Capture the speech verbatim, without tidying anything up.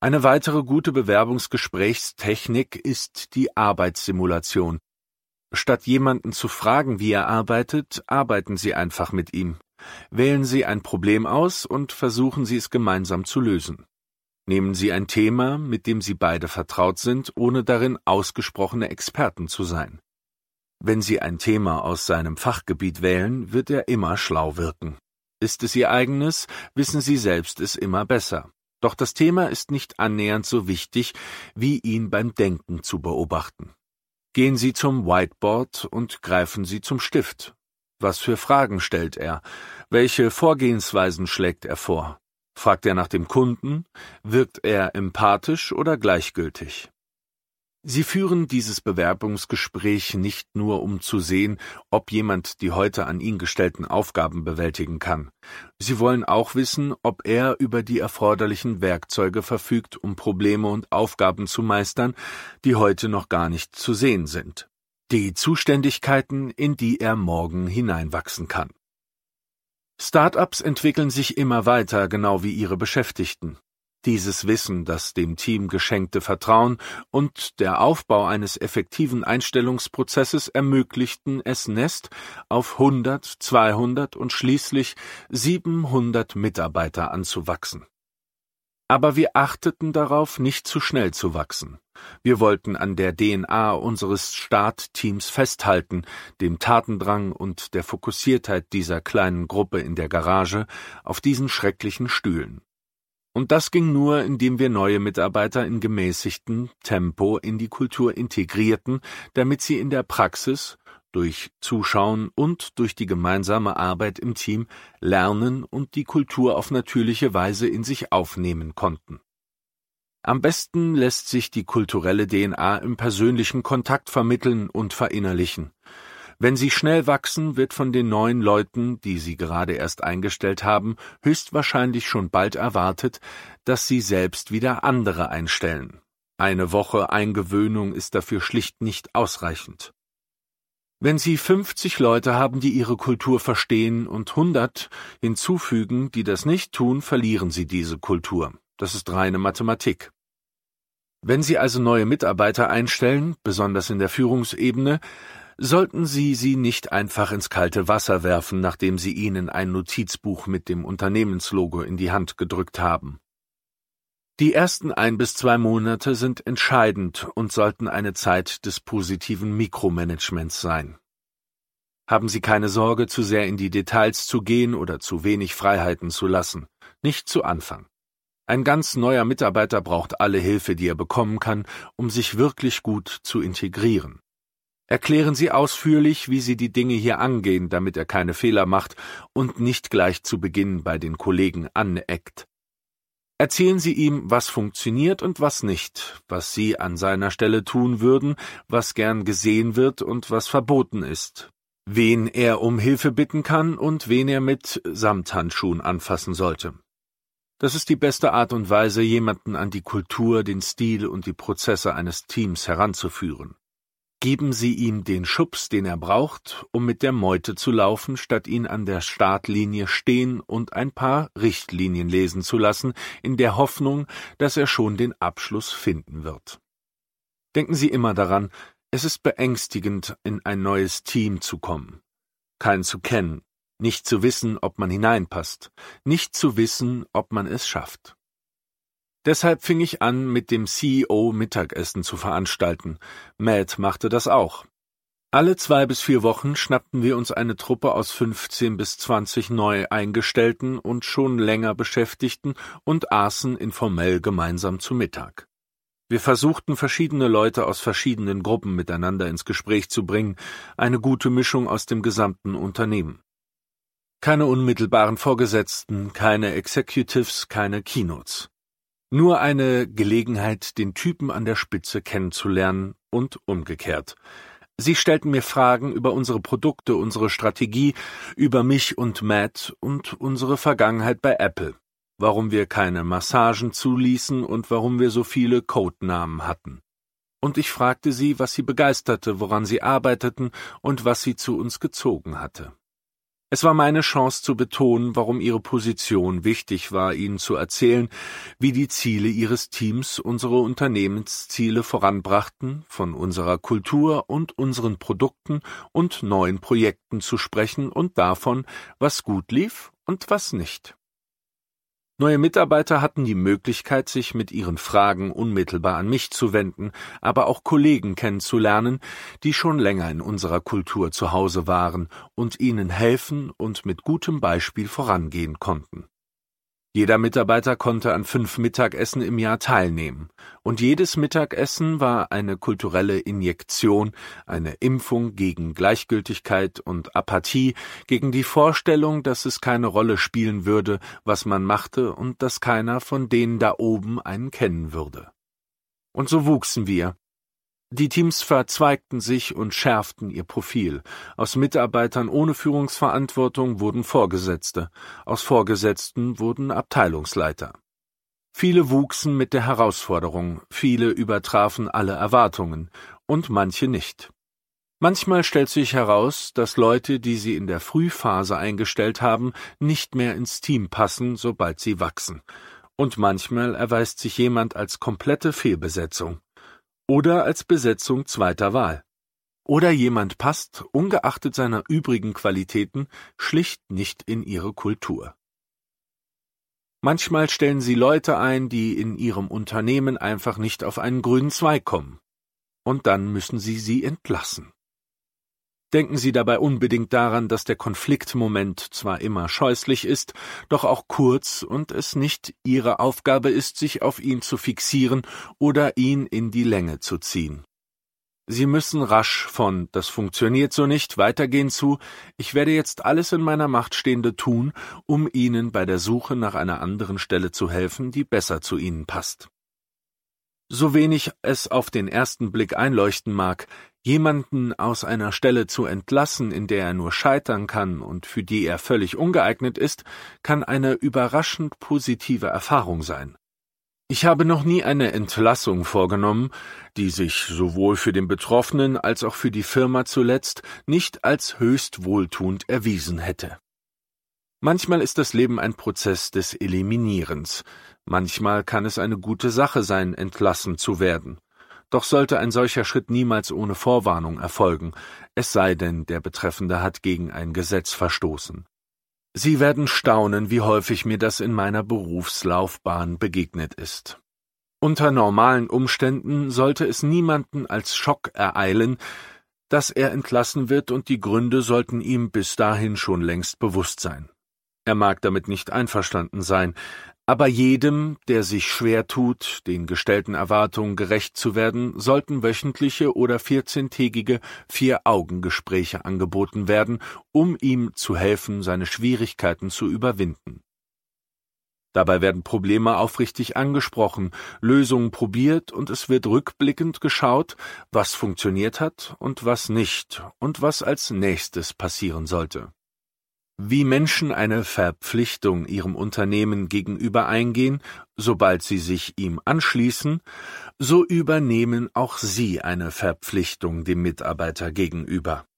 Eine weitere gute Bewerbungsgesprächstechnik ist die Arbeitssimulation. Statt jemanden zu fragen, wie er arbeitet, arbeiten Sie einfach mit ihm. Wählen Sie ein Problem aus und versuchen Sie es gemeinsam zu lösen. Nehmen Sie ein Thema, mit dem Sie beide vertraut sind, ohne darin ausgesprochene Experten zu sein. Wenn Sie ein Thema aus seinem Fachgebiet wählen, wird er immer schlau wirken. Ist es Ihr eigenes, wissen Sie selbst es immer besser. Doch das Thema ist nicht annähernd so wichtig, wie ihn beim Denken zu beobachten. Gehen Sie zum Whiteboard und greifen Sie zum Stift. Was für Fragen stellt er? Welche Vorgehensweisen schlägt er vor? Fragt er nach dem Kunden? Wirkt er empathisch oder gleichgültig? Sie führen dieses Bewerbungsgespräch nicht nur, um zu sehen, ob jemand die heute an ihn gestellten Aufgaben bewältigen kann. Sie wollen auch wissen, ob er über die erforderlichen Werkzeuge verfügt, um Probleme und Aufgaben zu meistern, die heute noch gar nicht zu sehen sind. Die Zuständigkeiten, in die er morgen hineinwachsen kann. Start-ups entwickeln sich immer weiter, genau wie ihre Beschäftigten. Dieses Wissen, das dem Team geschenkte Vertrauen und der Aufbau eines effektiven Einstellungsprozesses ermöglichten es Nest, auf hundert, zweihundert und schließlich siebenhundert Mitarbeiter anzuwachsen. Aber wir achteten darauf, nicht zu schnell zu wachsen. Wir wollten an der D N A unseres Startteams festhalten, dem Tatendrang und der Fokussiertheit dieser kleinen Gruppe in der Garage auf diesen schrecklichen Stühlen. Und das ging nur, indem wir neue Mitarbeiter in gemäßigtem Tempo in die Kultur integrierten, damit sie in der Praxis, durch Zuschauen und durch die gemeinsame Arbeit im Team lernen und die Kultur auf natürliche Weise in sich aufnehmen konnten. Am besten lässt sich die kulturelle D N A im persönlichen Kontakt vermitteln und verinnerlichen. Wenn Sie schnell wachsen, wird von den neuen Leuten, die Sie gerade erst eingestellt haben, höchstwahrscheinlich schon bald erwartet, dass Sie selbst wieder andere einstellen. Eine Woche Eingewöhnung ist dafür schlicht nicht ausreichend. Wenn Sie fünfzig Leute haben, die Ihre Kultur verstehen, und hundert hinzufügen, die das nicht tun, verlieren Sie diese Kultur. Das ist reine Mathematik. Wenn Sie also neue Mitarbeiter einstellen, besonders in der Führungsebene, sollten Sie sie nicht einfach ins kalte Wasser werfen, nachdem Sie ihnen ein Notizbuch mit dem Unternehmenslogo in die Hand gedrückt haben. Die ersten ein bis zwei Monate sind entscheidend und sollten eine Zeit des positiven Mikromanagements sein. Haben Sie keine Sorge, zu sehr in die Details zu gehen oder zu wenig Freiheiten zu lassen. Nicht zu Anfang. Ein ganz neuer Mitarbeiter braucht alle Hilfe, die er bekommen kann, um sich wirklich gut zu integrieren. Erklären Sie ausführlich, wie Sie die Dinge hier angehen, damit er keine Fehler macht und nicht gleich zu Beginn bei den Kollegen aneckt. Erzählen Sie ihm, was funktioniert und was nicht, was Sie an seiner Stelle tun würden, was gern gesehen wird und was verboten ist, wen er um Hilfe bitten kann und wen er mit Samthandschuhen anfassen sollte. Das ist die beste Art und Weise, jemanden an die Kultur, den Stil und die Prozesse eines Teams heranzuführen. Geben Sie ihm den Schubs, den er braucht, um mit der Meute zu laufen, statt ihn an der Startlinie stehen und ein paar Richtlinien lesen zu lassen, in der Hoffnung, dass er schon den Abschluss finden wird. Denken Sie immer daran, es ist beängstigend, in ein neues Team zu kommen. Keinen zu kennen, nicht zu wissen, ob man hineinpasst, nicht zu wissen, ob man es schafft. Deshalb fing ich an, mit dem C E O Mittagessen zu veranstalten. Matt machte das auch. Alle zwei bis vier Wochen schnappten wir uns eine Truppe aus fünfzehn bis zwanzig neu Eingestellten und schon länger Beschäftigten und aßen informell gemeinsam zu Mittag. Wir versuchten, verschiedene Leute aus verschiedenen Gruppen miteinander ins Gespräch zu bringen, eine gute Mischung aus dem gesamten Unternehmen. Keine unmittelbaren Vorgesetzten, keine Executives, keine Keynotes. Nur eine Gelegenheit, den Typen an der Spitze kennenzulernen und umgekehrt. Sie stellten mir Fragen über unsere Produkte, unsere Strategie, über mich und Matt und unsere Vergangenheit bei Apple, warum wir keine Massagen zuließen und warum wir so viele Codenamen hatten. Und ich fragte sie, was sie begeisterte, woran sie arbeiteten und was sie zu uns gezogen hatte. Es war meine Chance zu betonen, warum ihre Position wichtig war, ihnen zu erzählen, wie die Ziele ihres Teams unsere Unternehmensziele voranbrachten, von unserer Kultur und unseren Produkten und neuen Projekten zu sprechen und davon, was gut lief und was nicht. Neue Mitarbeiter hatten die Möglichkeit, sich mit ihren Fragen unmittelbar an mich zu wenden, aber auch Kollegen kennenzulernen, die schon länger in unserer Kultur zu Hause waren und ihnen helfen und mit gutem Beispiel vorangehen konnten. Jeder Mitarbeiter konnte an fünf Mittagessen im Jahr teilnehmen, und jedes Mittagessen war eine kulturelle Injektion, eine Impfung gegen Gleichgültigkeit und Apathie, gegen die Vorstellung, dass es keine Rolle spielen würde, was man machte und dass keiner von denen da oben einen kennen würde. Und so wuchsen wir. Die Teams verzweigten sich und schärften ihr Profil. Aus Mitarbeitern ohne Führungsverantwortung wurden Vorgesetzte, aus Vorgesetzten wurden Abteilungsleiter. Viele wuchsen mit der Herausforderung, viele übertrafen alle Erwartungen und manche nicht. Manchmal stellt sich heraus, dass Leute, die sie in der Frühphase eingestellt haben, nicht mehr ins Team passen, sobald sie wachsen. Und manchmal erweist sich jemand als komplette Fehlbesetzung. Oder als Besetzung zweiter Wahl. Oder jemand passt, ungeachtet seiner übrigen Qualitäten, schlicht nicht in ihre Kultur. Manchmal stellen sie Leute ein, die in ihrem Unternehmen einfach nicht auf einen grünen Zweig kommen. Und dann müssen sie sie entlassen. Denken Sie dabei unbedingt daran, dass der Konfliktmoment zwar immer scheußlich ist, doch auch kurz und es nicht Ihre Aufgabe ist, sich auf ihn zu fixieren oder ihn in die Länge zu ziehen. Sie müssen rasch von »das funktioniert so nicht« weitergehen zu »ich werde jetzt alles in meiner Macht Stehende tun, um Ihnen bei der Suche nach einer anderen Stelle zu helfen, die besser zu Ihnen passt.« So wenig es auf den ersten Blick einleuchten mag, jemanden aus einer Stelle zu entlassen, in der er nur scheitern kann und für die er völlig ungeeignet ist, kann eine überraschend positive Erfahrung sein. Ich habe noch nie eine Entlassung vorgenommen, die sich sowohl für den Betroffenen als auch für die Firma zuletzt nicht als höchst wohltuend erwiesen hätte. Manchmal ist das Leben ein Prozess des Eliminierens, manchmal kann es eine gute Sache sein, entlassen zu werden. Doch sollte ein solcher Schritt niemals ohne Vorwarnung erfolgen, es sei denn, der Betreffende hat gegen ein Gesetz verstoßen. Sie werden staunen, wie häufig mir das in meiner Berufslaufbahn begegnet ist. Unter normalen Umständen sollte es niemanden als Schock ereilen, dass er entlassen wird, und die Gründe sollten ihm bis dahin schon längst bewusst sein. Er mag damit nicht einverstanden sein, aber jedem, der sich schwer tut, den gestellten Erwartungen gerecht zu werden, sollten wöchentliche oder vierzehntägige Vier-Augen-Gespräche angeboten werden, um ihm zu helfen, seine Schwierigkeiten zu überwinden. Dabei werden Probleme aufrichtig angesprochen, Lösungen probiert und es wird rückblickend geschaut, was funktioniert hat und was nicht und was als nächstes passieren sollte. Wie Menschen eine Verpflichtung ihrem Unternehmen gegenüber eingehen, sobald sie sich ihm anschließen, so übernehmen auch sie eine Verpflichtung dem Mitarbeiter gegenüber.